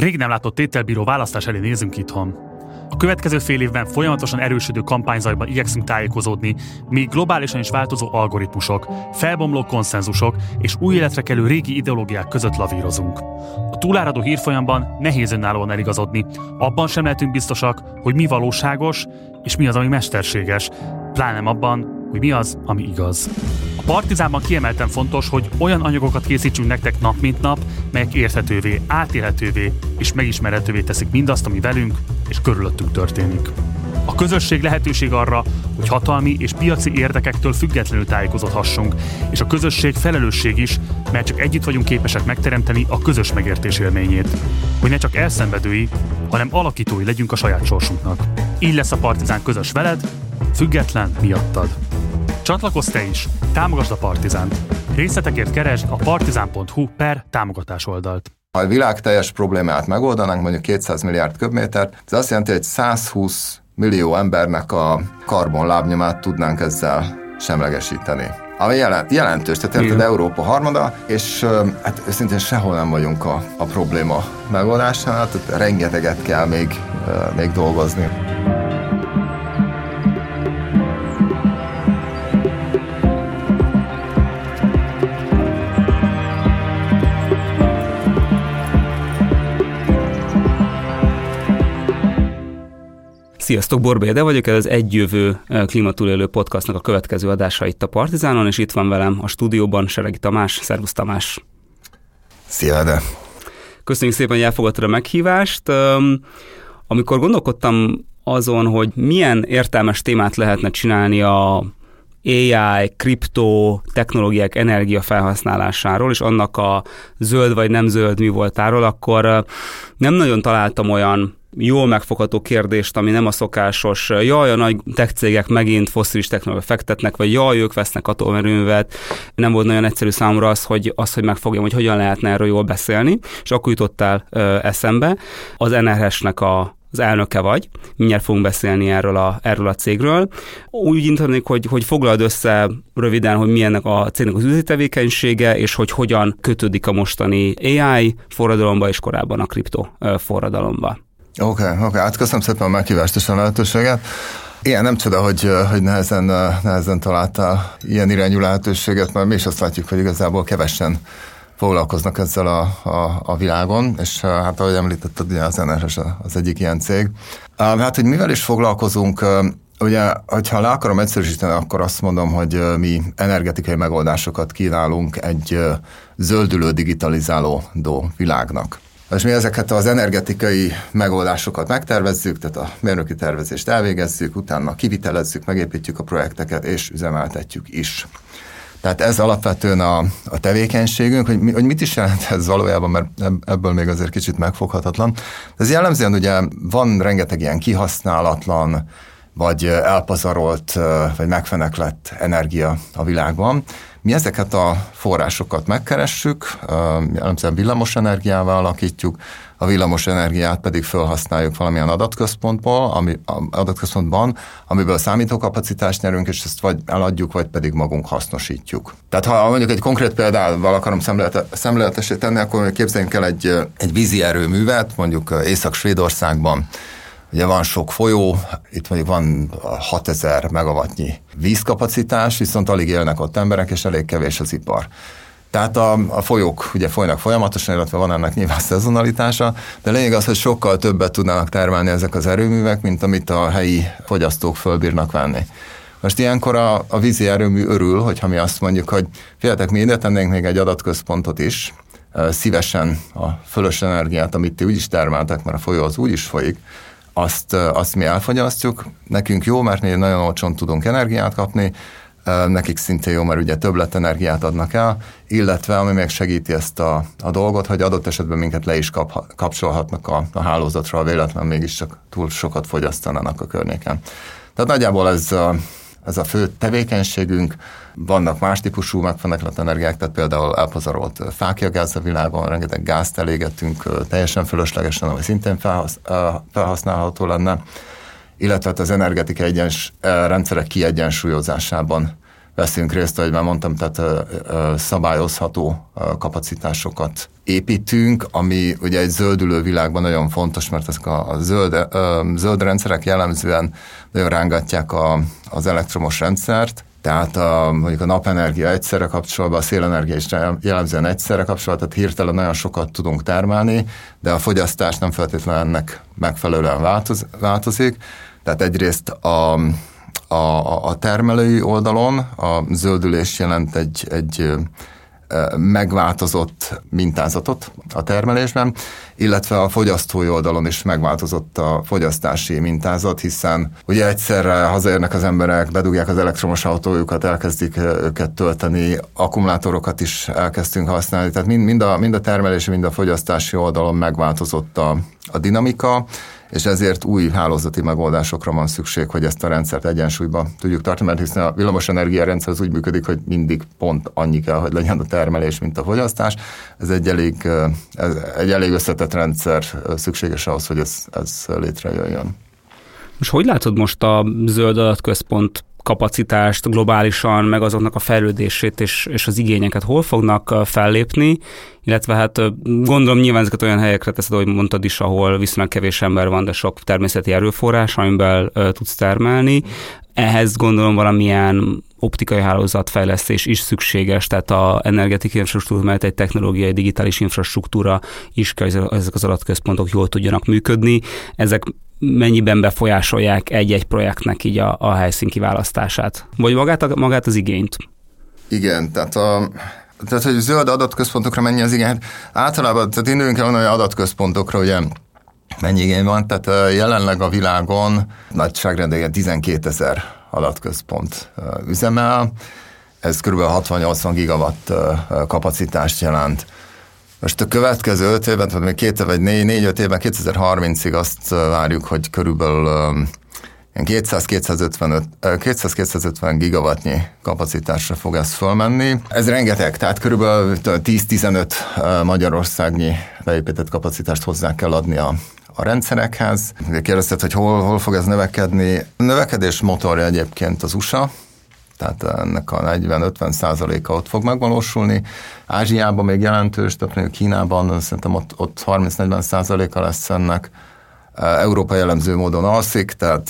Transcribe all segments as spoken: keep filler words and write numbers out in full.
Rég nem látott tételbíró választás elé nézünk itthon. A következő fél évben folyamatosan erősödő kampányzajban igyekszünk tájékozódni, míg globálisan is változó algoritmusok, felbomló konszenzusok és új életre kelő régi ideológiák között lavírozunk. A túláradó hírfolyamban nehéz önállóan eligazodni, abban sem lehetünk biztosak, hogy mi valóságos és mi az, ami mesterséges, pláne abban, hogy mi az, ami igaz. A Partizánban kiemelten fontos, hogy olyan anyagokat készítsünk nektek nap mint nap, melyek érthetővé, átélhetővé és megismerhetővé teszik mindazt, ami velünk és körülöttünk történik. A közösség lehetőség arra, hogy hatalmi és piaci érdekektől függetlenül tájékozódhassunk, és a közösség felelősség is, mert csak együtt vagyunk képesek megteremteni a közös megértés élményét. Hogy ne csak elszenvedői, hanem alakítói legyünk a saját sorsunknak. Így lesz a Partizán közös veled, független miattad. Csatlakozz te is, támogasd a Partizánt. Részletekért keresd a partizán pont hu per támogatás oldalt. Ha a világ teljes problémát megoldanánk, mondjuk kétszáz milliárd köbmétert, ez azt jelenti, hogy százhúsz millió embernek a karbonlábnyomát tudnánk ezzel semlegesíteni. Ami jelent, jelentős, tehát érted Európa harmada, és hát őszintén sehol nem vagyunk a, a probléma megoldásánál, tehát rengeteget kell még, még dolgozni. Sziasztok, Borbély Ede vagyok, ez az Egyjövő klímatúlélő podcastnak a következő adása itt a Partizánon, és itt van velem a stúdióban Seregi Tamás. Szervusz Tamás! Szia, Ede! Köszönjük szépen, hogy elfogadtad a meghívást. Amikor gondolkodtam azon, hogy milyen értelmes témát lehetne csinálni a á i, kriptó, technológiák energia felhasználásáról, és annak a zöld vagy nem zöld mi voltáról, akkor nem nagyon találtam olyan jól megfogható kérdést, ami nem a szokásos, jaj, a nagy tech cégek megint fosszilis technológiát fektetnek, vagy jaj, ők vesznek atomerőművet. Nem volt nagyon egyszerű számomra az, hogy, az, hogy megfogjam, hogy hogyan lehetne erről jól beszélni, és akkor jutottál ö, eszembe. Az en er es-nek a az elnöke vagy, mindjárt fogunk beszélni erről a, erről a cégről. Úgy intennék, hogy, hogy foglald össze röviden, hogy milyennek a cégnek az üzleti tevékenysége, és hogy hogyan kötődik a mostani á i forradalomba, és korábban a kriptó forradalomba. Oké, okay, oké, okay. Hát köszönöm szépen a meghívást és a lehetőséget. Igen, nem csoda, hogy, hogy nehezen, nehezen találtál ilyen irányú lehetőséget, mert mi is azt látjuk, hogy igazából kevesen foglalkoznak ezzel a, a, a világon, és hát ahogy említetted, ugye az en er es az egyik ilyen cég. Hát, hogy mivel is foglalkozunk, ugye, hogyha le akarom egyszerűsíteni, akkor azt mondom, hogy mi energetikai megoldásokat kínálunk egy zöldülő, digitalizálódó világnak. És mi ezeket az energetikai megoldásokat megtervezzük, tehát a mérnöki tervezést elvégezzük, utána kivitelezzük, megépítjük a projekteket, és üzemeltetjük is. Tehát ez alapvetően a, a tevékenységünk, hogy, mi, hogy mit is jelent ez valójában, mert ebből még azért kicsit megfoghatatlan. Ez jellemzően ugye van rengeteg ilyen kihasználatlan, vagy elpazarolt, vagy megfeneklett energia a világban. Mi ezeket a forrásokat megkeressük, jellemzően villamos energiával alakítjuk, a villamos energiát pedig felhasználjuk valamilyen adatközpontból, ami, adatközpontban, amiből számítókapacitást nyerünk, és ezt vagy eladjuk, vagy pedig magunk hasznosítjuk. Tehát ha mondjuk egy konkrét példával akarom szemléletesé tenni, akkor képzeljünk el egy, egy vízi erőművet, mondjuk Észak-Svédországban. Ugye van sok folyó, itt mondjuk van hatezer megawattnyi vízkapacitás, viszont alig élnek ott emberek, és elég kevés az ipar. Tehát a, a folyók ugye folynak folyamatosan, illetve van ennek nyilván szezonalitása, de lényeg az, hogy sokkal többet tudnának termelni ezek az erőművek, mint amit a helyi fogyasztók fölbírnak venni. Most ilyenkor a, a vízi erőmű örül, hogyha mi azt mondjuk, hogy figyeljetek, mi ide tennénk még egy adatközpontot is, szívesen a fölös energiát, amit ti úgyis termeltek, mert a folyó az úgyis folyik, Azt, azt mi elfogyasztjuk. Nekünk jó, mert mi nagyon olcsón tudunk energiát kapni, nekik szintén jó, mert ugye többletenergiát adnak el, illetve ami még segíti ezt a, a dolgot, hogy adott esetben minket le is kap, kapcsolhatnak a, a hálózatra, ha véletlen mégiscsak túl sokat fogyasztanának a környéken. Tehát nagyjából ez a, ez a fő tevékenységünk. Vannak más típusú megfeneklett energiák, tehát például elpazarolt fákjagáz a világon, rengeteg gázt elégetünk teljesen fölöslegesen, ami szintén felhasz, felhasználható lenne, illetve az energetikai egyens, rendszerek kiegyensúlyozásában veszünk részt, ahogy már mondtam, tehát szabályozható kapacitásokat építünk, ami ugye egy zöldülő világban nagyon fontos, mert ezek a zöld, zöld rendszerek jellemzően nagyon rángatják a, az elektromos rendszert, tehát a, mondjuk a napenergia egyszerre kapcsolatban, a szélenergia is jellemzően egyszerre kapcsolatban, tehát hirtelen nagyon sokat tudunk termelni, de a fogyasztás nem feltétlenül ennek megfelelően változ, változik. Tehát egyrészt a, a, a termelői oldalon a zöldülés jelent egy, egy megváltozott mintázatot a termelésben, illetve a fogyasztói oldalon is megváltozott a fogyasztási mintázat, hiszen ugye egyszerre hazaérnek az emberek, bedugják az elektromos autójukat, elkezdik őket tölteni, akkumulátorokat is elkezdtünk használni, tehát mind, mind, a, mind a termelési, mind a fogyasztási oldalon megváltozott a, a dinamika, és ezért új hálózati megoldásokra van szükség, hogy ezt a rendszert egyensúlyba tudjuk tartani, mert hiszen a villamosenergia rendszer az úgy működik, hogy mindig pont annyi kell, hogy legyen a termelés, mint a fogyasztás. Ez egy elég, ez egy elég összetett rendszer szükséges ahhoz, hogy ez, ez létrejöjjön. Most hogy látod most a zöld adatközpont kapacitást globálisan, meg azoknak a fejlődését és, és az igényeket hol fognak fellépni, illetve hát gondolom nyilván ezeket olyan helyekre teszed, ahogy mondtad is, ahol viszonylag kevés ember van, de sok természeti erőforrás, amiben uh, tudsz termelni. Ehhez gondolom valamilyen optikai hálózatfejlesztés is szükséges, tehát a energetikai infrastruktúra mellett egy technológiai, digitális infrastruktúra is kell, hogy ezek az adatközpontok jól tudjanak működni. Ezek mennyiben befolyásolják egy-egy projektnek így a, a helyszín kiválasztását? Vagy magát, magát az igényt? Igen, tehát a... Tehát, hogy zöld adatközpontokra mennyi az igény? Hát általában, tehát indulunk el olyan adatközpontokra, ugye mennyi igény van, tehát jelenleg a világon nagyságrendben tizenkétezer adatközpont üzemel, ez kb. hatvan-nyolcvan gigawatt kapacitást jelent. Most a következő öt évben, vagy még két vagy négy, négy-öt évben, kétezer-harmincig azt várjuk, hogy körülbelül kétszáz-kétszázötven gigawattnyi kapacitásra fog ez fölmenni. Ez rengeteg, tehát körülbelül tíz-tizenöt magyarországnyi beépített kapacitást hozzá kell adni a, a rendszerekhez. Kérdezted, hogy hol, hol fog ez növekedni. A növekedés motorja egyébként az u es á, tehát ennek a negyven-ötven százaléka ott fog megvalósulni. Ázsiában még jelentős, tehát mondjuk Kínában szerintem ott, ott harminc-negyven százaléka lesz ennek. Európa jellemző módon alszik, tehát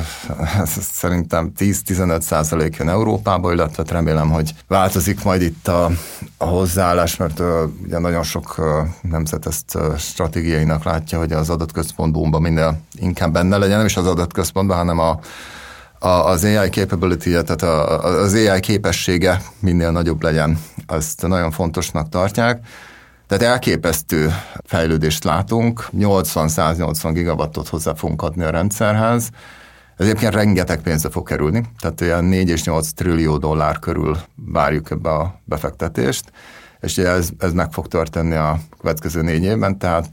szerintem tíz-tizenöt százalék jön Európába, illetve remélem, hogy változik majd itt a, a hozzáállás, mert uh, ugye nagyon sok uh, nemzet ezt uh, stratégiainak látja, hogy az adatközpont boomban minél inkább benne legyen, nem is az adatközpontban, hanem a, a, az á i capability-je, tehát a, az á i képessége minél nagyobb legyen. Ezt nagyon fontosnak tartják. Tehát elképesztő fejlődést látunk, nyolcvan-száznyolcvan gigawattot hozzá fogunk adni a rendszerhez. Ez egyébként rengeteg pénzbe fog kerülni, tehát olyan négy és nyolc trillió dollár körül várjuk ebbe a befektetést, és ez, ez meg fog történni a következő négy évben, tehát,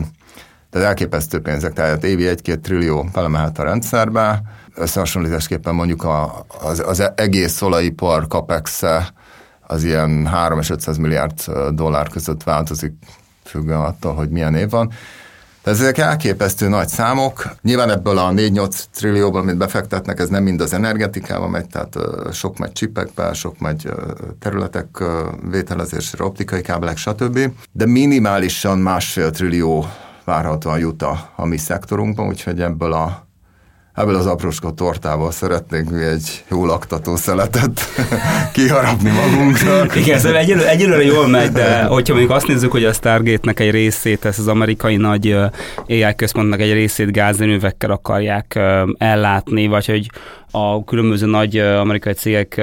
tehát elképesztő pénzek, tehát évi egy-két trillió belemehet a rendszerbe. Összehasonlításképpen mondjuk a, az, az egész olajipar capex-e az ilyen három és ötszáz milliárd dollár között változik, függően attól, hogy milyen év van. Tehát ezek elképesztő nagy számok. Nyilván ebből a négy-nyolc trillióból, amit befektetnek, ez nem mind az energetikába megy, tehát sok megy csipekbe, sok megy területek vételezésre, optikai kábelek, stb. De minimálisan másfél trillió várhatóan jut a, a mi szektorunkban, úgyhogy ebből a Ebből az aprócska tortából szeretnénk mi egy jó laktató szeletet kiharapni magunknak. Igen, ez egyelőre, egyelőre jól megy, de hogyha mondjuk azt nézzük, hogy a Stargate-nek egy részét, ez az amerikai nagy á i központnak egy részét gázerőművekkel akarják ellátni, vagy hogy a különböző nagy amerikai cégek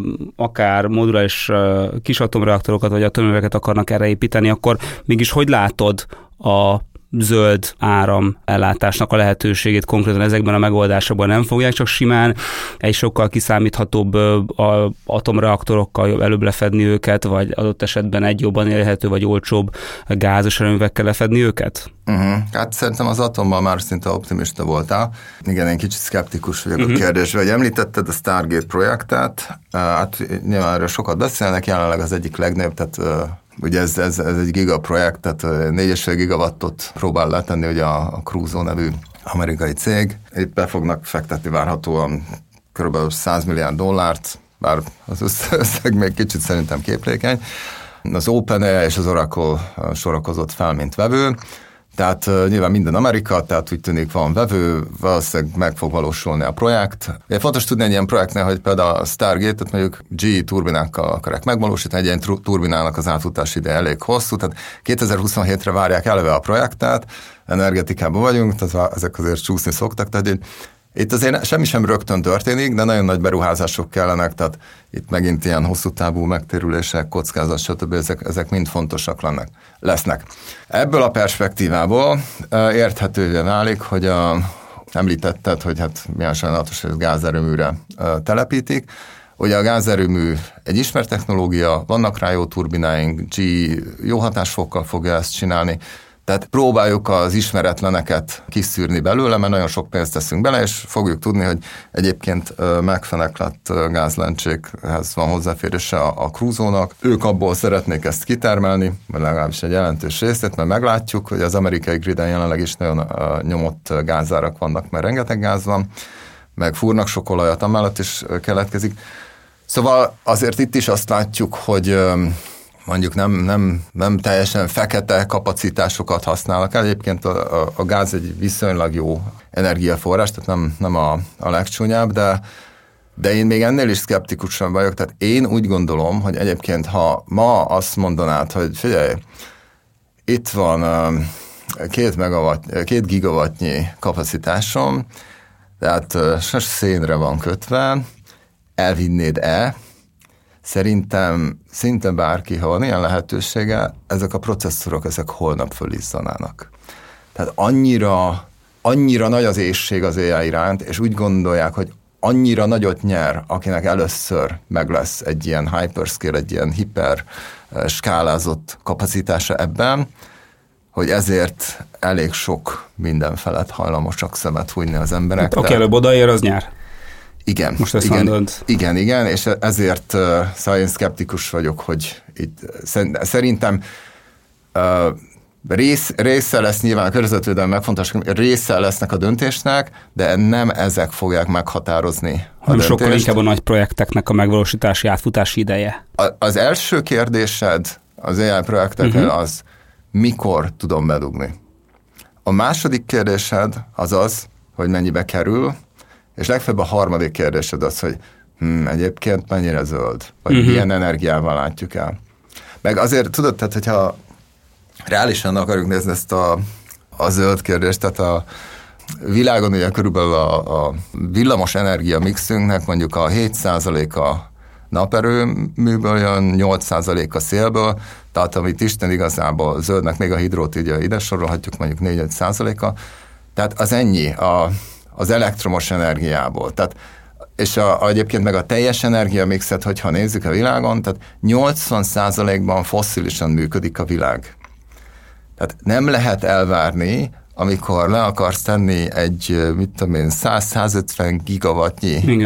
akár moduláris kis atomreaktorokat vagy atomerőműveket akarnak erre építeni, akkor mégis hogy látod a zöld áram ellátásnak a lehetőségét konkrétan ezekben a megoldásokban? Nem fogják csak simán egy sokkal kiszámíthatóbb a atomreaktorokkal előbb lefedni őket, vagy adott esetben egy jobban élhető vagy olcsóbb gázos erőművekkel lefedni őket? Uh-huh. Hát szerintem az atomban már szinte optimista voltál. Igen, én kicsit szkeptikus vagyok uh-huh. a kérdésre, hogy említetted a Stargate projektet. Hát nyilván erről sokat beszélnek, jelenleg az egyik legnagyobb, tehát ugye ez, ez, ez egy gigaprojekt, tehát négy egész öt gigawattot próbál letenni ugye a, a Crusoe nevű amerikai cég. Itt be fognak fektetni várhatóan kb. száz milliárd dollárt, bár az összeg még kicsit szerintem képlékeny. Az OpenAI és az Oracle sorakozott fel, mint vevő, tehát uh, nyilván minden Amerika, tehát úgy tűnik van vevő, valószínűleg meg fog valósulni a projekt. Ugye fontos tudni egy ilyen projektnél, hogy például a Stargate-et mondjuk gé é turbinákkal akarják megvalósítani, egy ilyen turbinának az átfutási ideje elég hosszú, tehát kétezer-huszonhétre várják eleve a projektet, energetikában vagyunk, tehát ezek azért csúszni szoktak, tehát itt azért semmi sem rögtön történik, de nagyon nagy beruházások kellenek, tehát itt megint ilyen hosszú távú megtérülések, kockázat, stb. Ezek, ezek mind fontosak lennek, lesznek. Ebből a perspektívából érthetővé válik, hogy a, említetted, hogy hát milyen sajnálatos, hogy gázerőműre telepítik. Ugye a gázerőmű egy ismert technológia, vannak rá jó turbináink, gé é jó hatásfokkal fogja ezt csinálni, tehát próbáljuk az ismeretleneket kiszűrni belőle, mert nagyon sok pénzt teszünk bele, és fogjuk tudni, hogy egyébként megfeneklett gázlencsékhez van hozzáférése a, a krúzónak. Ők abból szeretnék ezt kitermelni, vagy legalábbis egy jelentős részét, mert meglátjuk, hogy az amerikai griden jelenleg is nagyon nyomott gázárak vannak, mert rengeteg gáz van, meg fúrnak sok olajat, amellett is keletkezik. Szóval azért itt is azt látjuk, hogy mondjuk nem, nem, nem teljesen fekete kapacitásokat használnak el. Egyébként a, a, a gáz egy viszonylag jó energiaforrás, tehát nem, nem a, a legcsúnyább, de, de én még ennél is szkeptikusan vagyok. Tehát én úgy gondolom, hogy egyébként ha ma azt mondanád, hogy figyelj, itt van két, megawatt, két gigawattnyi kapacitásom, tehát szénre van kötve, elvinnéd-e? Szerintem szinte bárki, ha van ilyen lehetősége, ezek a processzorok, ezek holnap fölizzanának. Tehát annyira, annyira nagy az éhség az á i iránt, és úgy gondolják, hogy annyira nagyot nyer, akinek először meg lesz egy ilyen hyperscale, egy ilyen hiper skálázott kapacitása ebben, hogy ezért elég sok minden felett hajlamosak szemet hújni az emberek. Hát, aki előbb odaér, az nyer. Igen, most ezt igen, mondod. igen, igen, és ezért uh, szóval én szkeptikus vagyok, hogy itt szerintem uh, rész, része lesz nyilván a környezetvédelmi megfontolások, része lesznek a döntésnek, de nem ezek fogják meghatározni a hanem döntést. Sokkal inkább a nagy projekteknek a megvalósítási, átfutási ideje. A, az első kérdésed az á i projekteknél uh-huh. az, mikor tudom bedugni. A második kérdésed az az, hogy mennyibe kerül, és legfeljebb a harmadik kérdésed az, hogy hm, egyébként mennyire zöld, vagy uh-huh. milyen energiával látjuk el. Meg azért tudod, tehát hogyha reálisan akarjuk nézni ezt a, a zöld kérdést, tehát a világon ugye körülbelül a, a villamos energia mixünknek mondjuk a hét százaléka naperőműből jön, nyolc százaléka szélből, tehát amit Isten igazából zöldnek, még a hidrót így ide sorolhatjuk mondjuk négy-öt százaléka, tehát az ennyi a az elektromos energiából. Tehát, és a, a, egyébként meg a teljes energiamixet, hogyha nézzük a világon, tehát nyolcvan százalékban fosszilisan működik a világ. Tehát nem lehet elvárni, amikor le akarsz tenni egy, mit tudom én, száz-százötven gigawattnyi,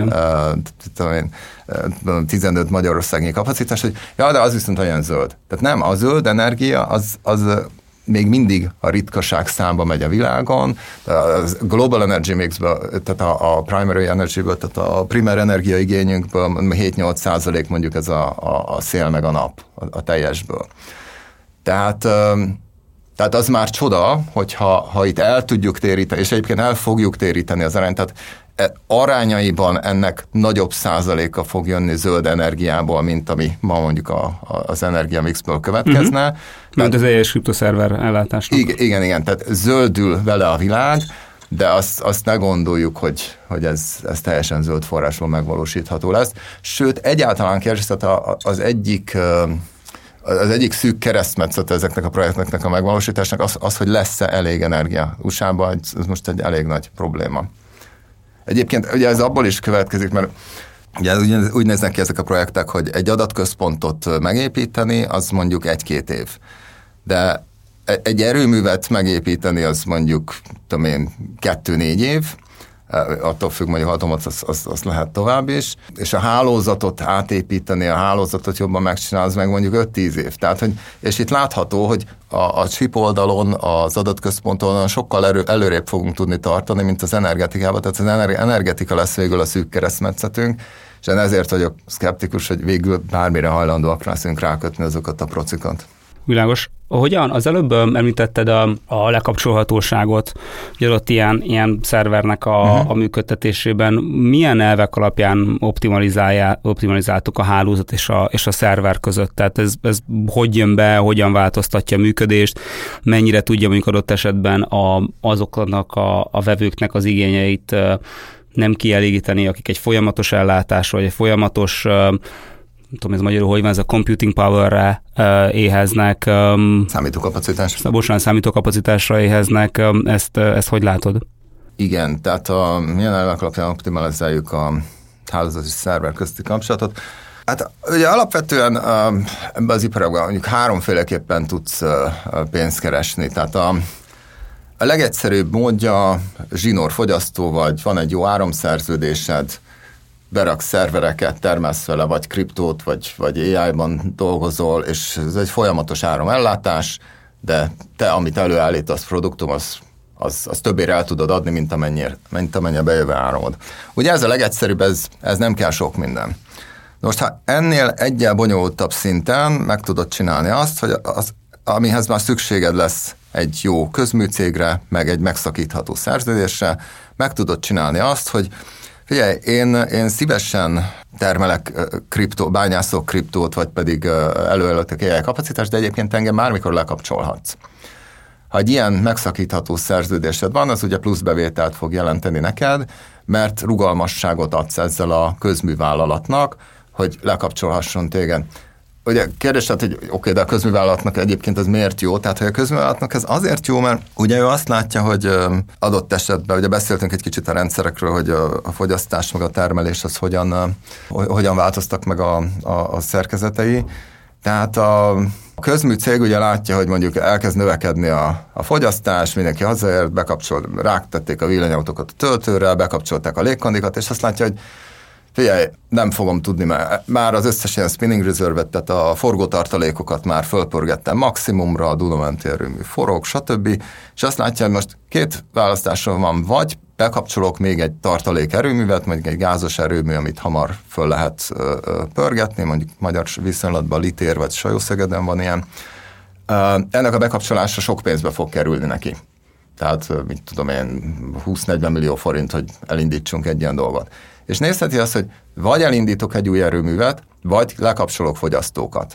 uh, tizenöt magyarországi kapacitás, hogy ja, de az viszont olyan zöld. Tehát nem, a zöld energia az, az még mindig a ritkaság számba megy a világon, a global energy mixből, tehát a, a primary energyből, tehát a primer energiaigényünkből hét-nyolc százalék mondjuk ez a, a, a szél meg a nap a, a teljesből. Tehát, tehát az már csoda, hogyha ha itt el tudjuk téríteni, és egyébként el fogjuk téríteni az arányt, tehát arányaiban ennek nagyobb százaléka fog jönni zöld energiából, mint ami ma mondjuk a, a, az energiamixből következne. Uh-huh. Mint az egyes kriptoszerver ellátásnak. Igen, igen, igen, tehát zöldül vele a világ, de azt, azt ne gondoljuk, hogy, hogy ez, ez teljesen zöld forrásból megvalósítható lesz. Sőt, egyáltalán kérdés, tehát az egyik... Az egyik szűk keresztmetszete ezeknek a projekteknek a megvalósításnak az, az hogy lesz-e elég energia. u es á-ban ez most egy elég nagy probléma. Egyébként ugye ez abból is következik, mert ugye úgy, úgy néznek ki ezek a projektek, hogy egy adatközpontot megépíteni, az mondjuk egy-két év. De egy erőművet megépíteni, az mondjuk, tudom én, kettő-négy év, attól függ, mondjuk atomot, az, az, az lehet tovább is, és a hálózatot átépíteni, a hálózatot jobban megcsinálni, az meg mondjuk öt-tíz év. Tehát, hogy, és itt látható, hogy a, a chip oldalon, az adatközponton sokkal erő, előrébb fogunk tudni tartani, mint az energetikában, tehát az energetika lesz végül a szűk keresztmetszetünk, És én ezért vagyok szkeptikus, hogy végül bármire hajlandóak leszünk rákötni azokat a procikat. Világos. Hogyan? Az előbb említetted a, a lekapcsolhatóságot, hogy ott ilyen, ilyen szervernek a, uh-huh. a működtetésében milyen elvek alapján optimalizáltuk a hálózat és a, és a szerver között? Tehát ez, ez hogy jön be, hogyan változtatja a működést, mennyire tudja mondjuk adott esetben a, azoknak a, a vevőknek az igényeit nem kielégíteni, akik egy folyamatos ellátás, vagy egy folyamatos nem tudom, ez magyarul hogy van, ez a computing power-re uh, éheznek. Um, Számítókapacitás. Bocsánat, számítókapacitásra éheznek. Um, ezt, uh, ezt hogy látod? Igen, tehát a milyen elvek alapján optimalizáljuk a hálózat és szerver közti kapcsolatot. Hát ugye alapvetően uh, ebben az iparban mondjuk háromféleképpen tudsz uh, pénzt keresni. Tehát a, a legegyszerűbb módja zsinór fogyasztó vagy, van egy jó áramszerződésed, beraksz szervereket, termelsz vele, vagy kriptót, vagy, vagy á í-ban dolgozol, és ez egy folyamatos áramellátás, de te, amit előállítasz produktum, az, az, az többére el tudod adni, mint amennyire, mint amennyire bejövő áramod. Ugye ez a legegyszerűbb, ez, ez nem kell sok minden. Most, ha ennél egyel bonyolultabb szinten meg tudod csinálni azt, hogy az, amihez már szükséged lesz egy jó közműcégre, meg egy megszakítható szerződésre, meg tudod csinálni azt, hogy figyelj, én, én szívesen termelek kriptó, bányászok kriptót, vagy pedig előállítok á í kapacitást, de egyébként engem bármikor lekapcsolhatsz. Ha egy ilyen megszakítható szerződésed van, az ugye plusz bevételt fog jelenteni neked, mert rugalmasságot adsz ezzel a közművállalatnak, hogy lekapcsolhasson téged. Ugye kérdés, tehát, hogy oké, okay, de a közművállalatnak egyébként ez miért jó? Tehát, hogy a közművállalatnak ez azért jó, mert ugye ő azt látja, hogy adott esetben, ugye beszéltünk egy kicsit a rendszerekről, hogy a fogyasztás meg a termelés az hogyan, hogyan változtak meg a, a, a szerkezetei. Tehát a közműcég ugye látja, hogy mondjuk elkezd növekedni a, a fogyasztás, mindenki hazaért, bekapcsol, ráktették a villanyautókat a töltőre, bekapcsolták a légkondikat, és azt látja, hogy figyelj, nem fogom tudni, mert már az összes ilyen spinning reserve-et, tehát a forgótartalékokat már fölpörgettem maximumra, a Duna-menti erőmű forog, stb. És azt látja, hogy most két választáson van, vagy bekapcsolok még egy tartalék erőművet, mondjuk egy gázos erőmű, amit hamar föl lehet ö, ö, pörgetni, mondjuk magyar viszonylatban Litér vagy Sajószegeden van ilyen. Ö, ennek a bekapcsolása sok pénzbe fog kerülni neki. Tehát, mit tudom én, húsz-negyven millió forint, hogy elindítsunk egy ilyen dolgot. És nézheti azt, hogy vagy elindítok egy új erőművet, vagy lekapcsolok fogyasztókat.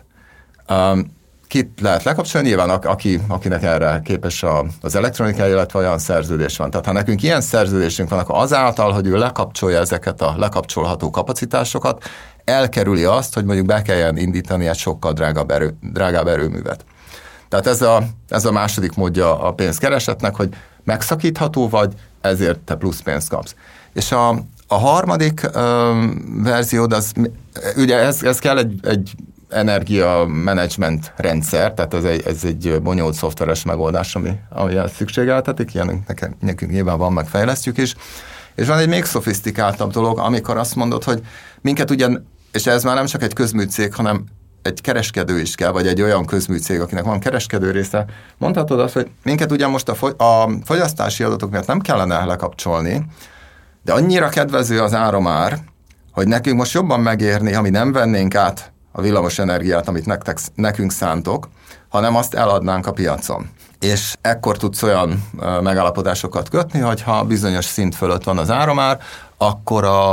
Um, kit lehet lekapcsolni? Nyilván, aki, akinek erre képes a, az elektronikai, illetve olyan szerződés van. Tehát ha nekünk ilyen szerződésünk van, akkor azáltal, hogy ő lekapcsolja ezeket a lekapcsolható kapacitásokat, elkerüli azt, hogy mondjuk be kelljen indítani egy sokkal drágább, erő, drágább erőművet. Tehát ez a, ez a második módja a pénzkeresetnek, hogy megszakítható vagy, ezért te plusz pénzt kapsz. És a, a harmadik um, verziód, az, ugye ez, ez kell egy, egy energia management rendszer, tehát ez egy, ez egy bonyolult szoftveres megoldás, ami, ami szükségeltetik, ilyen nekünk, nekünk nyilván van, meg fejlesztjük is. És van egy még szofisztikáltabb dolog, amikor azt mondod, hogy minket ugyan, és ez már nem csak egy közműcég, hanem egy kereskedő is kell, vagy egy olyan közműcég, akinek van kereskedő része, mondhatod azt, hogy minket ugyan most a, fogy- a fogyasztási adatok miatt nem kellene lekapcsolni, de annyira kedvező az áramár, hogy nekünk most jobban megérni, ha mi nem vennénk át a villamos energiát, amit nektek, nekünk szántok, hanem azt eladnánk a piacon. És ekkor tudsz olyan megállapodásokat kötni, hogy ha bizonyos szint fölött van az áramár, akkor a,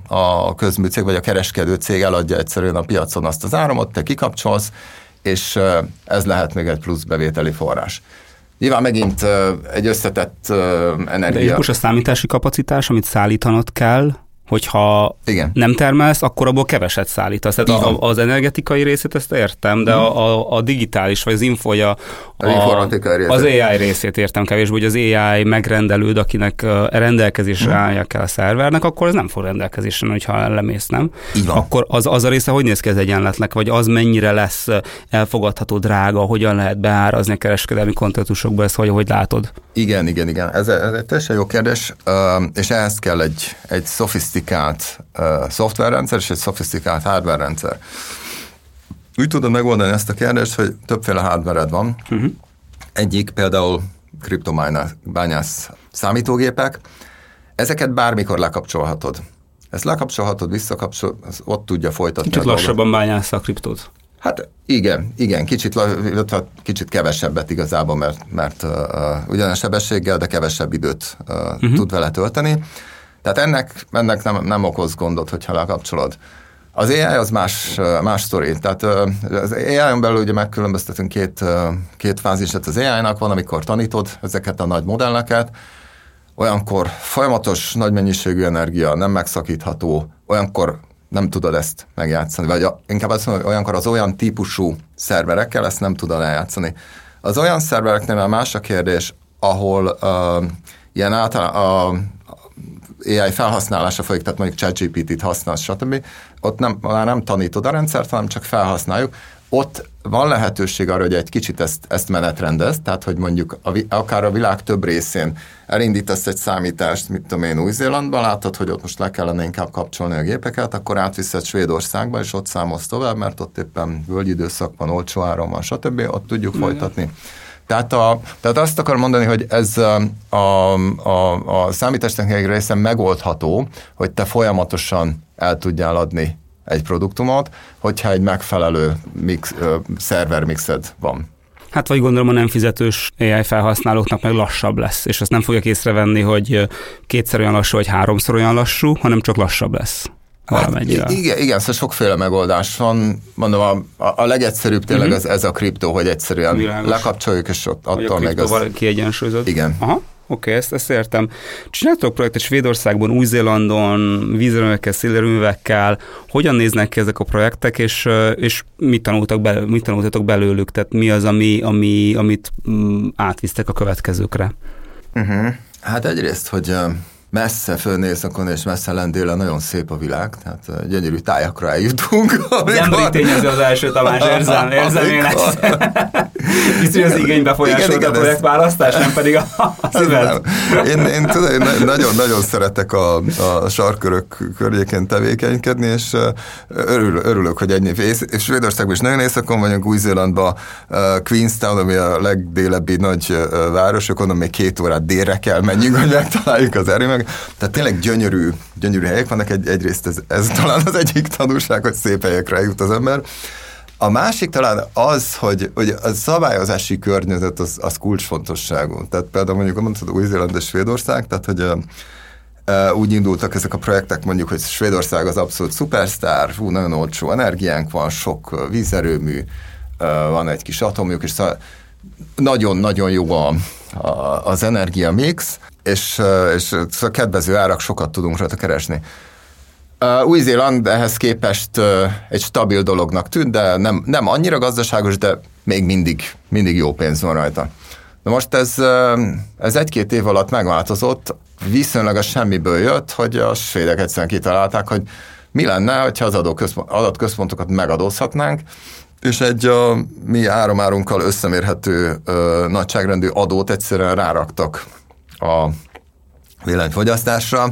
a közműcég vagy a kereskedő cég eladja egyszerűen a piacon azt az áramot, te kikapcsolsz, és ez lehet még egy plusz bevételi forrás. Nyilván megint egy összetett energia. De és a számítási kapacitás, amit szállítanod kell, hogyha igen. nem termelsz, akkor abból keveset szállítasz. Tehát a, az energetikai részét ezt értem, de mm. a, a digitális, vagy az info, vagy a, a, az á í részét értem kevésbé, hogy az á í megrendelőd, akinek rendelkezésre mm. állja kell a szervernek, akkor ez nem fog rendelkezésre, hogyha lemész, nem? Akkor az, az a része hogy néz ki az egyenletnek, vagy az mennyire lesz elfogadható, drága, hogyan lehet beárazni a kereskedelmi kontraktusokba, ezt hogy, hogy látod? Igen, igen, igen. Ez, ez egy teljesen jó kérdés, és ehhez kell egy, egy szofisztikált uh, szoftverrendszer és egy szofisztikált hardware-rendszer. Úgy tudod megoldani ezt a kérdést, hogy többféle hardware-ed van. Uh-huh. Egyik például kriptományász számítógépek. Ezeket bármikor lekapcsolhatod. ezt lekapcsolhatod, visszakapcsol, ott tudja folytatni. Kicsit lassabban bányásza a kriptót. Hát igen, igen, kicsit, kicsit kevesebbet igazából, mert, mert uh, ugyanaz sebességgel, de kevesebb időt uh, uh-huh. tud vele tölteni. Tehát ennek, ennek nem, nem okoz gondot, hogyha lekapcsolod. Az á i az más, más sztori. Tehát az á i-on belül ugye megkülönböztetünk két, két fázisát az á i-nak. Van, amikor tanítod ezeket a nagy modelleket, olyankor folyamatos, nagy mennyiségű energia, nem megszakítható, olyankor nem tudod ezt megjátszani, vagy inkább azt mondom, hogy olyankor az olyan típusú szerverekkel ezt nem tudod eljátszani. Az olyan szervereknél más a kérdés, ahol uh, ilyen általán a á i felhasználása folyik, tehát mondjuk ChatGPT-t használsz, stb. Ott nem, már nem tanítod a rendszert, hanem csak felhasználjuk. Ott van lehetőség arra, hogy egy kicsit ezt, ezt menetrendez, tehát hogy mondjuk a, akár a világ több részén elindítasz egy számítást, mit tudom én, Új-Zélandban, látod, hogy ott most le kellene inkább kapcsolni a gépeket, akkor átviszed Svédországba, és ott számolsz tovább, mert ott éppen völgyidőszak van, olcsó áron van, stb. Ott tudjuk Igen. folytatni. Tehát, a, tehát azt akar mondani, hogy ez a, a, a számítástechnikai részen megoldható, hogy te folyamatosan el tudjál adni egy produktumot, hogyha egy megfelelő mix, ö, szervermixed van. Hát vagy gondolom a nem fizetős á i felhasználóknak meg lassabb lesz, és azt nem fogják észrevenni, hogy kétszer olyan lassú, vagy háromszor olyan lassú, hanem csak lassabb lesz. Hát, igen, igen, szóval sokféle megoldás van. Mondom, a, a legegyszerűbb tényleg uh-huh. ez, ez a kriptó, hogy egyszerűen Világos. lekapcsoljuk, és ott attól meg az... kiegyensúlyozott. Igen. Aha. Oké, okay, ezt, ezt értem. Csináltok projektet Svédországban, Új-Zélandon, vízerőművekkel, szélerőművekkel. Hogyan néznek ki ezek a projektek, és, és mit, tanultak belőlük, mit tanultatok belőlük? Tehát mi az, ami, ami, amit mm, átvisztek a következőkre? Uh-huh. Hát egyrészt, hogy messze fölnézakon és messze lendélen nagyon szép a világ, tehát gyönyörű tájakra eljutunk. Az emberi tényező az első, Tamás, érzem, érzem én ezt. Biztos, hogy az igény befolyásolta a projektválasztás, nem pedig a, a szíved. Én, én, tudom, én nagyon-nagyon szeretek a, a sarkkörök környékén tevékenykedni, és örül, örülök, hogy ennyi. És Svédországban is nagyon északon vagyunk, Új-Zélandban, Queenstown, ami a legdélebbi nagy város, onnan még két órát délre kell menjünk, hogy megtaláljuk az erőmeg. Tehát tényleg gyönyörű, gyönyörű helyek vannak, egy, egyrészt ez, ez talán az egyik tanulság, hogy szép helyekre jut az ember. A másik talán az, hogy, hogy a szabályozási környezet az, az kulcsfontosságú. Tehát például mondjuk, mondtad Új-Zéland és Svédország, tehát hogy uh, úgy indultak ezek a projektek, mondjuk, hogy Svédország az abszolút szupersztár, hú, nagyon olcsó energiánk van, sok vízerőmű, uh, van egy kis atomjuk, és szóval nagyon-nagyon jó a, a, az energia mix, és, és szóval kedvező árak, sokat tudunk rajta keresni. Uh, Új-Zéland ehhez képest uh, egy stabil dolognak tűnt, de nem, nem annyira gazdaságos, de még mindig, mindig jó pénz van rajta. Na most ez, uh, ez egy-két év alatt megváltozott, viszonylag a semmiből jött, hogy a svédek egyszerűen kitalálták, hogy mi lenne, hogyha az adatközpontokat megadózhatnánk, és egy a mi áramárunkkal összemérhető uh, nagyságrendű adót egyszerűen ráraktak a villanyfogyasztásra.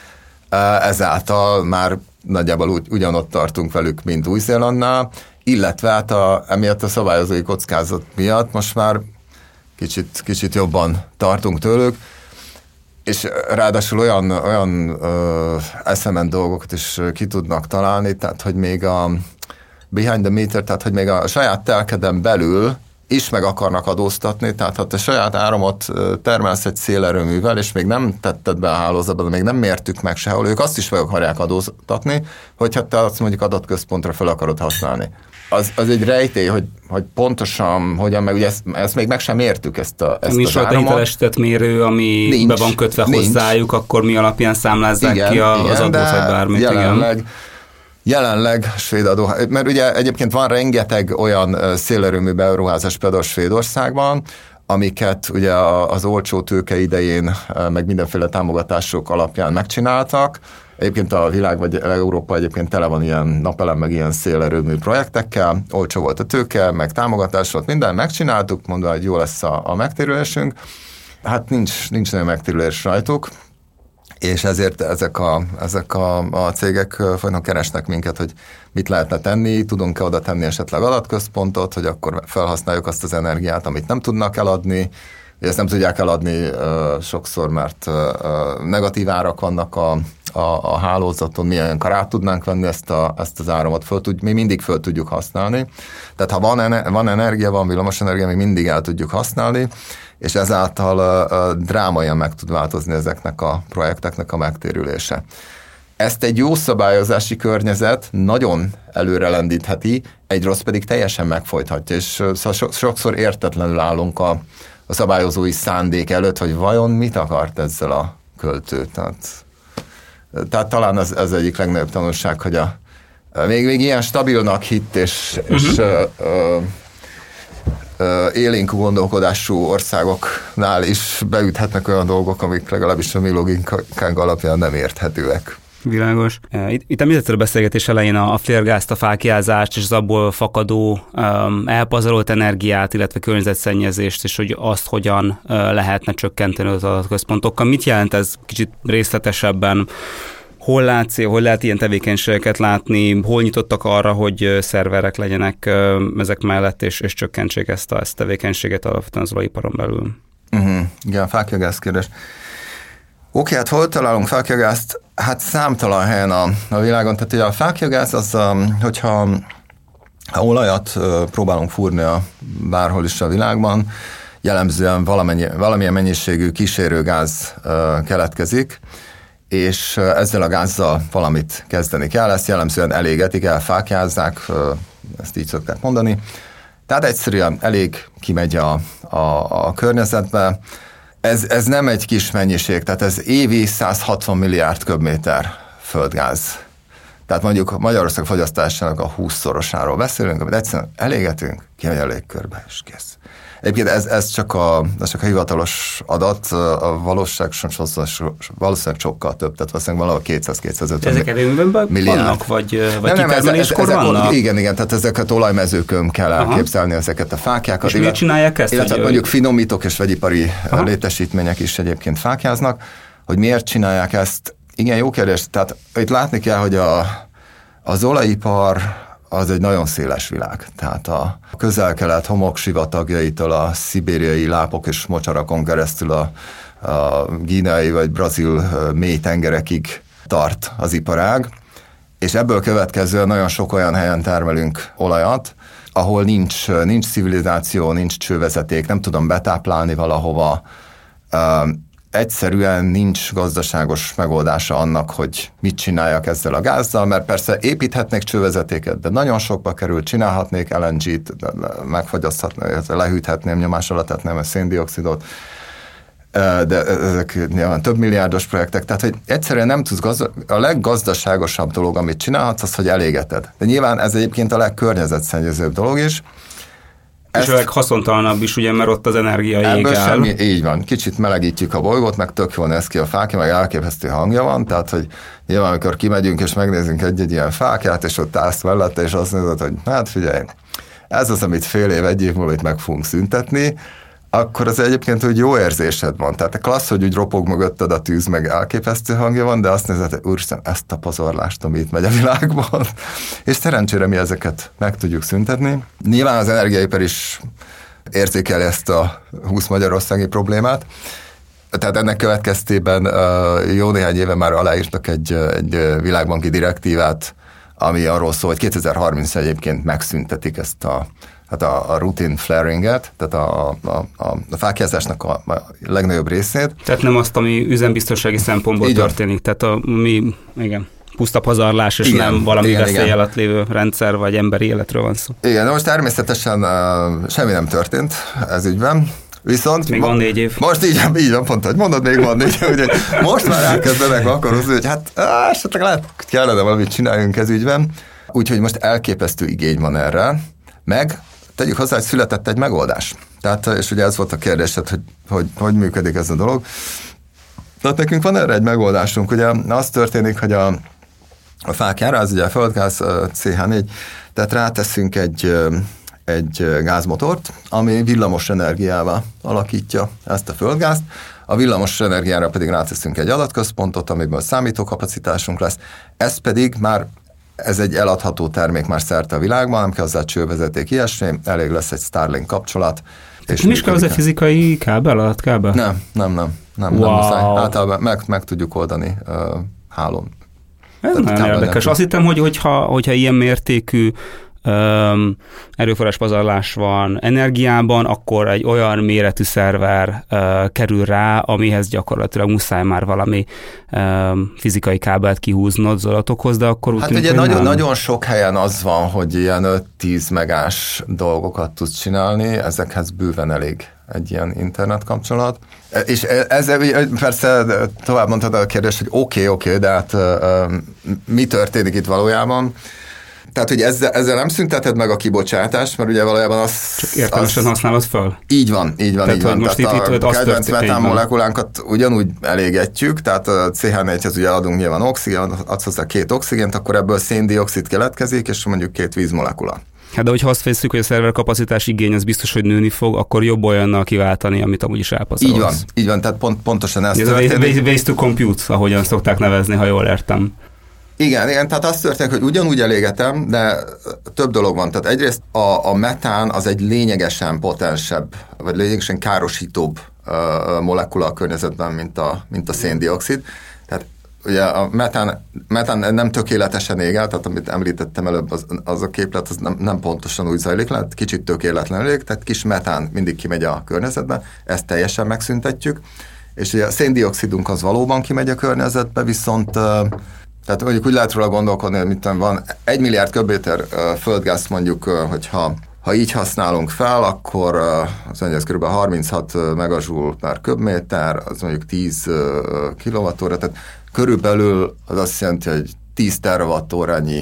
Ezáltal már nagyjából úgy, ugyanott tartunk velük, mint Új-Zélandnál, illetve hát a, emiatt a szabályozói kockázat miatt most már kicsit, kicsit jobban tartunk tőlük, és ráadásul olyan, olyan ö, eszement dolgokat is ki tudnak találni, tehát hogy még a behind the meter, tehát hogy még a saját telkeden belül is meg akarnak adóztatni, tehát ha te saját áramot termelsz egy szélerőművel, és még nem tetted be a hálózatba, még nem mértük meg sehol, ők azt is meg akarják adóztatni, hogyha te azt mondjuk adatközpontra fel akarod használni. Az, az egy rejtély, hogy, hogy pontosan hogyan, meg ugye ezt, ezt még meg sem értük, ezt, a, ezt az áramot. Nincs hitelesített mérő, ami nincs, be van kötve nincs. hozzájuk, akkor mi alapján számlázzák igen, ki a, igen, az adót, vagy bármit. Jelenleg, igen. Jelenleg svéd adó, mert ugye egyébként van rengeteg olyan szélerőmű beruházás például Svédországban, amiket ugye az olcsó tőke idején, meg mindenféle támogatások alapján megcsináltak. Egyébként a világ vagy Európa egyébként tele van ilyen napelem, meg ilyen szélerőmű projektekkel, olcsó volt a tőke, meg támogatás volt, minden megcsináltuk, mondva, hogy jó lesz a, a megtérülésünk. Hát nincs, nincs nagyon megtérülés rajtuk, és ezért ezek a, ezek a, a cégek folyamatosan keresnek minket, hogy mit lehetne tenni, tudunk-e oda tenni esetleg adatközpontot, hogy akkor felhasználjuk azt az energiát, amit nem tudnak eladni, és ezt nem tudják eladni uh, sokszor, mert uh, negatív árak vannak a, a, a hálózaton, milyen rá tudnánk venni ezt, a, ezt az áramot, föl tud, mi mindig föl tudjuk használni. Tehát ha van, ener, van energia, van villamos energia, még mindig el tudjuk használni, és ezáltal uh, drámaian meg tud változni ezeknek a projekteknek a megtérülése. Ezt egy jó szabályozási környezet nagyon előrelendítheti, egy rossz pedig teljesen megfojthatja, és uh, sokszor értetlenül állunk a, a szabályozói szándék előtt, hogy vajon mit akart ezzel a költő. Tehát, tehát talán ez, ez egyik legnagyobb tanulság, hogy a, még, még ilyen stabilnak hitt, és, uh-huh. és uh, uh, élénk gondolkodású országoknál is beüthetnek olyan dolgok, amik legalábbis a mi logikánk alapján nem érthetőek. Világos. Itt, itt említetted a beszélgetés elején a, a flérgázt, a fáklyázást, és az abból fakadó um, elpazarolt energiát, illetve környezetszennyezést, és hogy azt hogyan uh, lehetne csökkenteni az adatközpontokkal. Mit jelent ez kicsit részletesebben? Hol látsz, hol lehet ilyen tevékenységeket látni, hol nyitottak arra, hogy szerverek legyenek ezek mellett, és, és csökkentsék ezt a, ezt a tevékenységet alapvetően az olajiparon belül? Uh-huh. Igen, fáklyagáz kérdés. Oké, hát hol találunk fáklyagázt? Hát számtalan helyen a, a világon. Tehát ugye a fáklyagáz az, hogyha ha olajat próbálunk fúrni a, bárhol is a világban, jellemzően valamennyi, valamilyen mennyiségű kísérőgáz keletkezik, és ezzel a gázzal valamit kezdeni kell, ezt jellemzően elégetik, elfáklyázzák, ezt így szokták mondani. Tehát egyszerűen elég kimegy a, a, a környezetbe. Ez, ez nem egy kis mennyiség, tehát ez évi száz hatvan milliárd köbméter földgáz. Tehát mondjuk Magyarország fogyasztásának a húszszorosáról beszélünk, amit egyszerűen elégetünk, kimegy a légkörbe, és kész. Egyébként ez, ez, csak a, ez csak a hivatalos adat, a valóság valószínűleg sokkal több, tehát valószínűleg valahol kétszáz-kétszázötven milliárd. Ezek vannak, vagy, vagy kitermeléskor vannak? Igen, igen, tehát ezeket olajmezőkön kell Aha. elképzelni ezeket a fáklyákat. És miért csinálják ezt? Illetve mondjuk finomítók és vegyipari Aha. létesítmények is egyébként fáklyáznak. Hogy miért csinálják ezt? Igen, jó kérdés. Tehát itt látni kell, hogy a, az olajipar az egy nagyon széles világ. Tehát a közel-kelet homoksivatagjaitól a szibériai lápok és mocsarakon keresztül a, a gíneai vagy brazil mély tengerekig tart az iparág, és ebből következően nagyon sok olyan helyen termelünk olajat, ahol nincs, nincs civilizáció, nincs csővezeték, nem tudom betáplálni valahova, egyszerűen nincs gazdaságos megoldása annak, hogy mit csináljak ezzel a gázzal, mert persze építhetnék csővezetéket, de nagyon sokba kerül, csinálhatnék el en gét, megfagyaszthatném, lehűthetném, nyomás alatt tetném a széndioxidot, de ezek nyilván több milliárdos projektek, tehát hogy egyszerűen nem tudsz, gazda- a leggazdaságosabb dolog, amit csinálhatsz, az, hogy elégeted. De nyilván ez egyébként a legkörnyezetszennyezőbb dolog is. És a leghaszontalanabb is, ugye, mert ott az energia ég el. Semmi, így van. Kicsit melegítjük a bolygót, meg tök jól néz ki a fákja, meg elképesztő hangja van, tehát, hogy nyilván, amikor kimegyünk és megnézünk egy-egy ilyen fákját, és ott állsz mellette, és azt nézed, hogy hát figyelj, ez az, amit fél év, egy év múlva itt meg fogunk szüntetni, akkor az egyébként úgy jó érzésed van. Tehát klassz, hogy úgy ropog mögötted a tűz, meg elképesztő hangja van, de azt nézed, hogy úristen, ezt a pazarlást, ami itt megy a világban. És szerencsére mi ezeket meg tudjuk szüntetni. Nyilván az energiaipar is érzékeli ezt a húsz magyarországi problémát. Tehát ennek következtében jó néhány éve már aláírtak egy, egy világbanki direktívát, ami arról szól, hogy kétezer-harminc egyébként megszüntetik ezt a hát a, a rutin flaringet, tehát a, a, a, a fáklyázásnak a, a legnagyobb részét. Tehát nem azt, ami üzembiztonsági szempontból igen. történik, tehát a mi, igen, puszta pazarlás, és igen, nem valami igen, veszély igen. alatt lévő rendszer, vagy emberi életről van szó. Igen, de most természetesen uh, semmi nem történt ez ügyben. Viszont még van négy év. Most így, így van, pont, hogy mondod, még van négy év, most már elkezdenek akorozni, hogy hát á, esetleg lehet, kellene valamit csináljunk ez ügyben. Úgyhogy most elképesztő igény van erre, meg tegyük hozzá, hogy született egy megoldás. Tehát, és ugye ez volt a kérdésed, hogy hogy, hogy működik ez a dolog. Tehát nekünk van erre egy megoldásunk. Ugye az történik, hogy a, a fákjára, az ugye a földgáz cé há négy, tehát ráteszünk egy, egy gázmotort, ami villamos energiával alakítja ezt a földgázt. A villamos energiára pedig ráteszünk egy adatközpontot, amiből számítókapacitásunk lesz. Ez pedig már ez egy eladható termék már szerte a világban, nem kell hozzá csővezeték, ilyesmi, elég lesz egy Starlink kapcsolat. És nem is kell az a fizikai kábel, adatkábel? Nem, nem, nem. nem, wow. nem muszáj. Általában meg, meg tudjuk oldani uh, hálón. Ez nagyon érdekes. Azt hittem, hogy hogyha, hogyha ilyen mértékű Um, erőforrás pazarlás van energiában, akkor egy olyan méretű szerver uh, kerül rá, amihez gyakorlatilag muszáj már valami um, fizikai kábelt kihúznod az adatokhoz, de akkor úgy hát tűnik, ugye nagyon, nem. nagyon sok helyen az van, hogy ilyen öt-tíz megás dolgokat tudsz csinálni, ezekhez bőven elég egy ilyen internet kapcsolat. És ezzel persze tovább mondtad a kérdést, hogy oké, okay, oké, okay, de hát uh, mi történik itt valójában? Tehát, hogy ezzel, ezzel nem szünteted meg a kibocsátást, mert ugye valójában az... Csak értelmesen az, használod föl? Így van, így van, tehát, így van. Most tehát itt, a itt kedvenc metán molekulánkat ugyanúgy elégetjük, tehát a cé há négyhez ugye adunk nyilván oxigén, adsz hozzá két oxigént, akkor ebből széndioxid keletkezik, és mondjuk két vízmolekula. Hát de hogyha azt veszük, hogy a szerver kapacitás igény az biztos, hogy nőni fog, akkor jobb olyannal kiváltani, amit amúgy is elpaszolsz. Így van, így van, tehát pont, pontosan ez ez történik. A waste to compute, ahogyan szokták nevezni, ha jól értem. Igen, igen, tehát az történik, hogy ugyanúgy elégetem, de több dolog van. Tehát egyrészt a, a metán az egy lényegesen potensebb, vagy lényegesen károsítóbb uh, molekula a környezetben, mint a, mint a széndioxid. Tehát ugye a metán, metán nem tökéletesen égel, tehát amit említettem előbb, az, az a képlet az nem, nem pontosan úgy zajlik, lehet kicsit tökéletlenül ég, tehát kis metán mindig kimegy a környezetbe, ezt teljesen megszüntetjük. És ugye a széndioxidunk az valóban kimegy a környezetbe, viszont... Uh, Tehát mondjuk úgy lehet róla gondolkodni, hogy mit van, egy milliárd köbméter földgáz mondjuk, hogyha ha így használunk fel, akkor az mondjuk ez kb. harminchat megajoule per köbméter, az mondjuk tíz kilovattóra, tehát körülbelül az azt jelenti, hogy tíz terawattórányi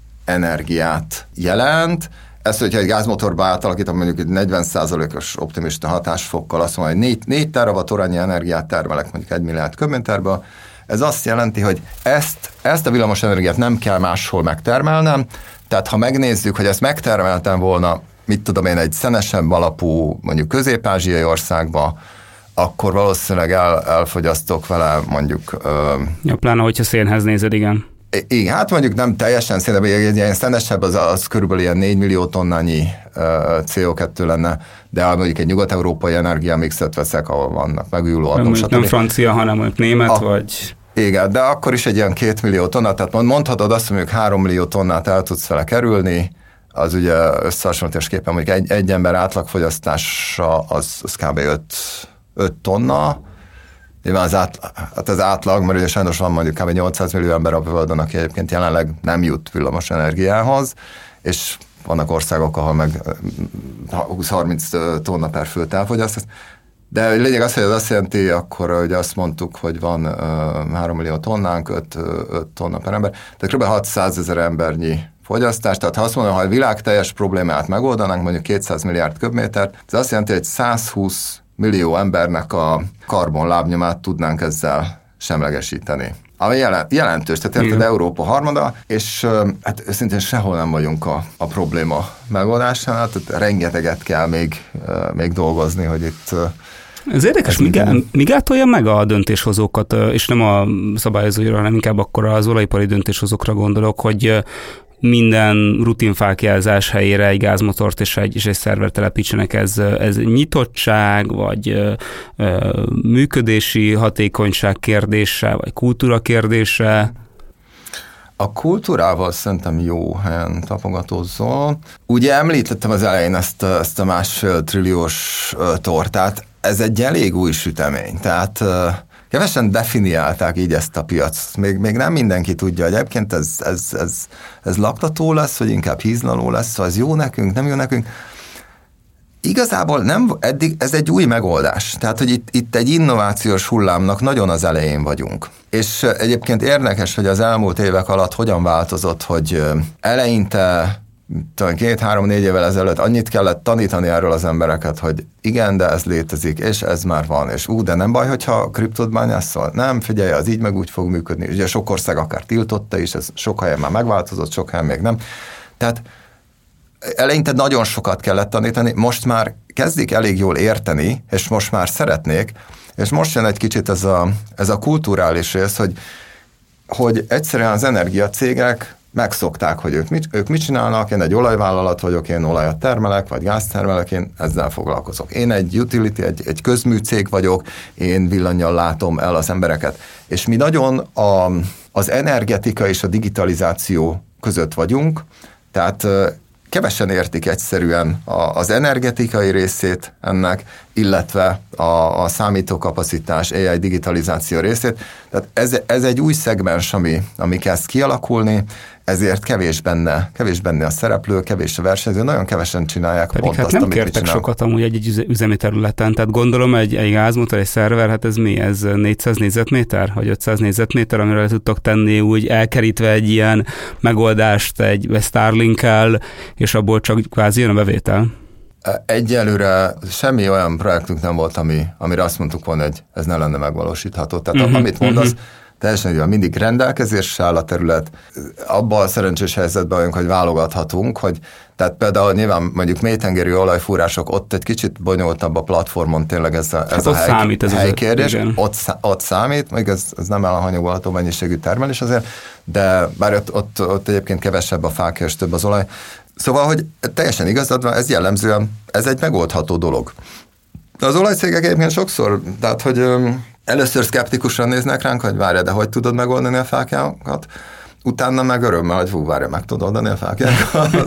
energiát jelent. Ezt, hogyha egy gázmotorba átalakítom, mondjuk egy negyven százalékos optimista hatásfokkal, azt mondom, hogy négy terawattórányi energiát termelek mondjuk egy milliárd köbméterből. Ez azt jelenti, hogy ezt, ezt a villamos energiát nem kell máshol megtermelnem, tehát ha megnézzük, hogy ezt megtermeltem volna, mit tudom én, egy szenesebb alapú, mondjuk közép-ázsiai országba, akkor valószínűleg el, elfogyasztok vele mondjuk... Ö, ja, pláne, hogyha szénhez nézed, igen. Igen, hát mondjuk nem teljesen szén, de egy ilyen szenesebb, az, az körülbelül ilyen négy millió tonnányi cé o kettő lenne, de ha mondjuk egy nyugat-európai energiamixet veszek, ahol vannak megújuló atom, nem francia, hanem mondjuk német, a, vagy... Igen, de akkor is egy ilyen két millió tonna, tehát mondhatod azt, hogy mondjuk három millió tonnát el tudsz vele kerülni, az ugye összehasonlításképpen mondjuk egy, egy ember átlagfogyasztása az, az kb. öt tonna. Nyilván az, át, hát az átlag, mert ugye sajnos van mondjuk kb. nyolcszáz millió ember a Földön, aki egyébként jelenleg nem jut villamos energiához, és vannak országok, ahol meg húsz-harminc tonna per főt elfogyaszt. De lényeg az, hogy az azt jelenti, akkor ugye azt mondtuk, hogy van uh, három millió tonnánk, öt tonna per ember, tehát kb. hatszázezer embernyi fogyasztás, tehát ha azt mondom, ha a világ teljes problémát megoldanánk, mondjuk kétszáz milliárd köbmétert, ez azt jelenti, hogy százhúsz millió embernek a karbonlábnyomát tudnánk ezzel semlegesíteni. Ami jelentős, tehát érted Európa harmada, és hát őszintén sehol nem vagyunk a, a probléma megoldásánál, tehát rengeteget kell még, még dolgozni, hogy itt... Ez érdekes, mi gátolja meg a döntéshozókat, és nem a szabályozóira, hanem inkább akkor az olajipari döntéshozókra gondolok, hogy minden rutinfelkiáltás helyére egy gázmotort és egy, és egy szerver telepítsenek. Ez, ez nyitottság, vagy ö, ö, működési hatékonyság kérdése, vagy kultúra kérdése? A kultúrával szerintem jó helyen tapogatózzol. Ugye említettem az elején ezt, ezt a másfél trilliós tortát, ez egy elég új sütemény, tehát kevesen definiálták így ezt a piacot. Még, még nem mindenki tudja, hogy egyébként ez, ez, ez, ez laktató lesz, vagy inkább hízlaló lesz, ez jó nekünk, nem jó nekünk. Igazából nem, eddig ez egy új megoldás. Tehát, hogy itt, itt egy innovációs hullámnak nagyon az elején vagyunk. És egyébként érdekes, hogy az elmúlt évek alatt hogyan változott, hogy eleinte talán két-három-négy évvel ezelőtt annyit kellett tanítani erről az embereket, hogy igen, de ez létezik, és ez már van, és ú, de nem baj, hogyha kriptót bányászol? Nem, figyelj, az így meg úgy fog működni. Ugye sok ország akár tiltotta is, ez sok helyen már megváltozott, sok helyen még nem. Tehát eleinte nagyon sokat kellett tanítani, most már kezdik elég jól érteni, és most már szeretnék, és most jön egy kicsit ez a, ez a kulturális rész, hogy, hogy egyszerűen az energiacégek megszokták, hogy ők mit, ők mit csinálnak, én egy olajvállalat vagyok, én olajat termelek, vagy gáz termelek, én ezzel foglalkozok. Én egy utility, egy, egy közműcég vagyok, én villannyal látom el az embereket. És mi nagyon a, az energetika és a digitalizáció között vagyunk, tehát kevesen értik egyszerűen az energetikai részét ennek, illetve a, a számítókapacitás, á i digitalizáció részét. Tehát ez, ez egy új szegmens, ami, ami kezd kialakulni, ezért kevés benne, kevés benne a szereplő, kevés a versenyző, nagyon kevesen csinálják pedig pont hát azt, nem amit kértek sokat amúgy egy üzemi területen, tehát gondolom egy, egy gázmotor, egy szerver, hát ez mi? Ez négyszáz négyzetméter, vagy ötszáz négyzetméter, amire le tudtok tenni úgy elkerítve egy ilyen megoldást egy, egy Starlink-kel, és abból csak kvázi jön a bevétel? Egyelőre semmi olyan projektünk nem volt, ami, amire azt mondtuk volna, hogy ez ne lenne megvalósítható. Tehát uh-huh, amit mondasz, uh-huh. teljesen így, mindig rendelkezésre áll a terület. Abban a szerencsés helyzetben vagyunk, hogy válogathatunk, hogy tehát például nyilván mondjuk mélytengeri olajfúrások, ott egy kicsit bonyolultabb a platformon tényleg ez a, ez hát a hely, számít ez helykérdés. Az, ott, ott számít, még ez, ez nem elhanyagolható mennyiségű termelés azért, de bár ott, ott, ott egyébként kevesebb a fákja és több az olaj. Szóval, hogy teljesen igazad van, ez jellemzően, ez egy megoldható dolog. De az olajcégek egyébként sokszor, tehát, hogy öm, először szkeptikusan néznek ránk, hogy várja, de hogy tudod megoldani a fákjákat? Utána meg örömmel, hogy hú, várja, meg tudod oldani a fákjákat.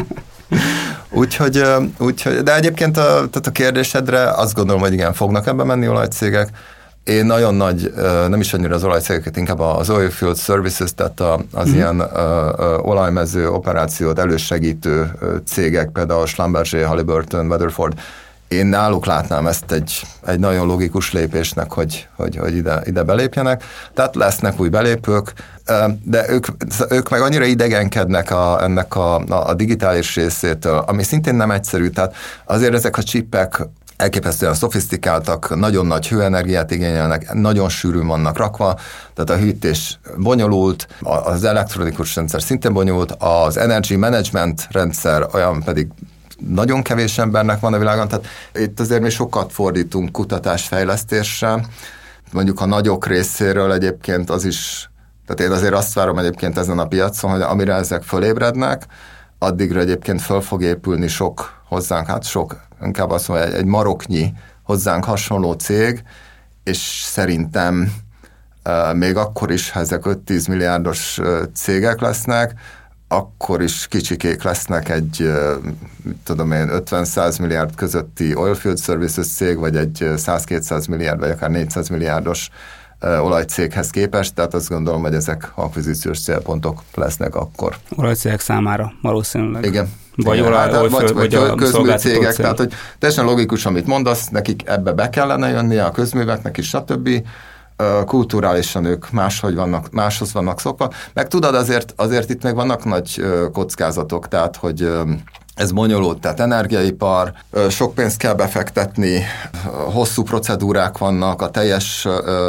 úgyhogy, úgyhogy, de egyébként a, tehát a kérdésedre azt gondolom, hogy igen, fognak ebbe menni olajcégek. Én nagyon nagy, nem is annyira az olajcégeket, inkább az Oilfield Services, tehát az mm-hmm. ilyen uh, uh, olajmező operációt elősegítő uh, cégek, például Schlumberger, Halliburton, Weatherford, én náluk látnám ezt egy, egy nagyon logikus lépésnek, hogy, hogy, hogy ide, ide belépjenek. Tehát lesznek új belépők, de ők, ők meg annyira idegenkednek a, ennek a, a digitális részétől, ami szintén nem egyszerű. Tehát azért ezek a csippek elképesztően szofisztikáltak, nagyon nagy hőenergiát igényelnek, nagyon sűrűn vannak rakva, tehát a hűtés bonyolult, az elektronikus rendszer szintén bonyolult, az energy management rendszer olyan pedig nagyon kevés embernek van a világon, tehát itt azért mi sokat fordítunk kutatásfejlesztésre, mondjuk a nagyok részéről egyébként az is, tehát én azért azt várom egyébként ezen a piacon, hogy amire ezek fölébrednek, addigra egyébként föl fog épülni sok hozzánk, hát sok, inkább azt mondja, egy maroknyi hozzánk hasonló cég, és szerintem uh, még akkor is, ha ezek öt-tíz milliárdos uh, cégek lesznek, akkor is kicsikék lesznek egy, uh, tudom én, ötven-száz milliárd közötti Oilfield Services cég, vagy egy száz-kétszáz milliárd, vagy akár négyszáz milliárdos uh, olajcéghez képest, tehát azt gondolom, hogy ezek akvizíciós célpontok lesznek akkor. Olajcégek számára valószínűleg. Igen. Vagy, igen, olaj, hát, olaj, vagy, vagy, vagy a közműcégek, tehát hogy teljesen logikus, amit mondasz, nekik ebbe be kellene jönnie, a közműveknek is, stb. Kulturálisan ők máshogy vannak, máshoz vannak szokva. Meg tudod, azért, azért itt még vannak nagy kockázatok, tehát hogy ez bonyolult, tehát energiaipar, sok pénzt kell befektetni, hosszú procedúrák vannak, a teljes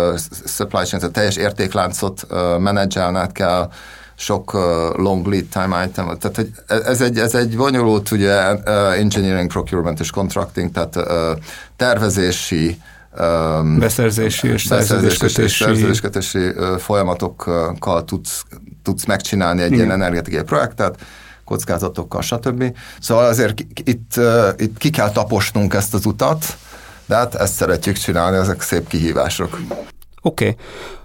supply chain, a teljes értékláncot menedzselned kell, sok uh, long lead time item, tehát hogy ez egy, ez egy bonyolult ugye, uh, engineering, procurement és contracting, tehát uh, tervezési, um, beszerzési és szerződéskötési, szerződéskötési uh, folyamatokkal tudsz, tudsz megcsinálni egy Igen. ilyen energetikai projektet, kockázatokkal, stb. Szóval azért itt, uh, itt ki kell taposnunk ezt az utat, de hát ezt szeretjük csinálni, ezek szép kihívások. Oké. Okay.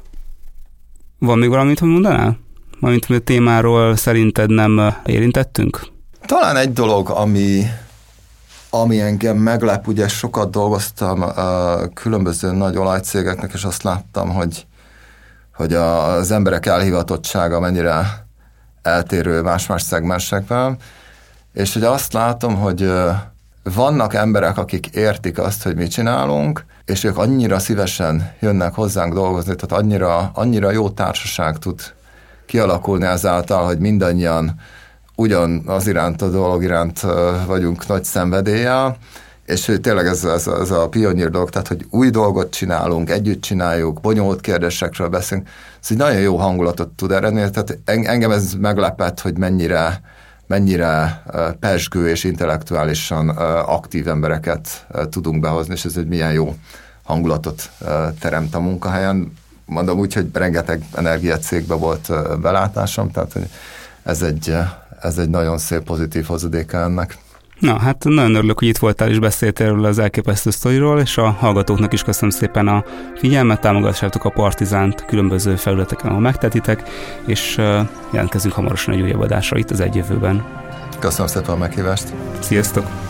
Van még valamit, hogy mondanál? Amit a témáról szerinted nem érintettünk? Talán egy dolog, ami, ami engem meglep, ugye sokat dolgoztam uh, különböző nagy olajcégeknek, és azt láttam, hogy, hogy a, az emberek elhivatottsága mennyire eltérő más-más szegmensekben, és hogy azt látom, hogy uh, vannak emberek, akik értik azt, hogy mit csinálunk, és ők annyira szívesen jönnek hozzánk dolgozni, tehát annyira, annyira jó társaság tud kialakulni ezáltal, hogy mindannyian ugyan az iránt, a dolog iránt vagyunk nagy szenvedéllyel, és hogy tényleg ez, ez, ez a pionír dolog, tehát hogy új dolgot csinálunk, együtt csináljuk, bonyolult kérdésekről beszélünk, ez egy nagyon jó hangulatot tud eredni, tehát engem ez meglepett, hogy mennyire, mennyire pezsgő és intellektuálisan aktív embereket tudunk behozni, és ez egy milyen jó hangulatot teremt a munkahelyen. Mondom úgy, hogy rengeteg energiacégbe volt belátásom, tehát ez egy, ez egy nagyon szép pozitív hozadéka ennek. Na, hát nagyon örülök, hogy itt voltál és beszéltél erről az elképesztő sztoriról, és a hallgatóknak is köszönöm szépen a figyelmet, támogassátok a Partizánt különböző felületeken, ahol megtetitek, és jelentkezünk hamarosan egy újabb adásra itt az Egy Jövőben. Köszönöm szépen a meghívást. Sziasztok!